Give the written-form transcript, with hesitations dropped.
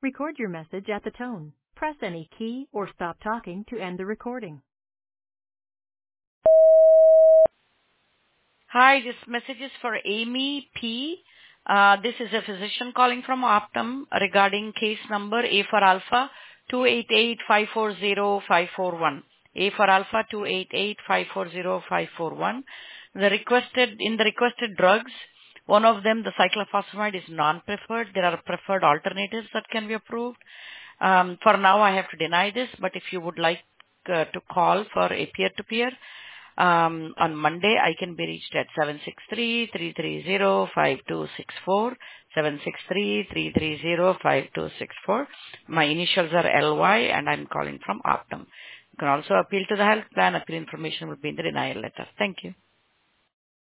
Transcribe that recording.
Record your message at the tone. Press any key or stop talking to end the recording. Hi, this message is for Amy P. This is a physician calling from Optum regarding case number A for Alpha 288540541. A for Alpha 288540541. In the requested drugs, one of them, the cyclophosphamide, is non-preferred. There are preferred alternatives that can be approved. For now, I have to deny this, but if you would like to call for a peer-to-peer, on Monday, I can be reached at 763-330-5264, 763-330-5264. My initials are LY, and I'm calling from Optum. You can also appeal to the health plan. Appeal information will be in the denial letter. Thank you.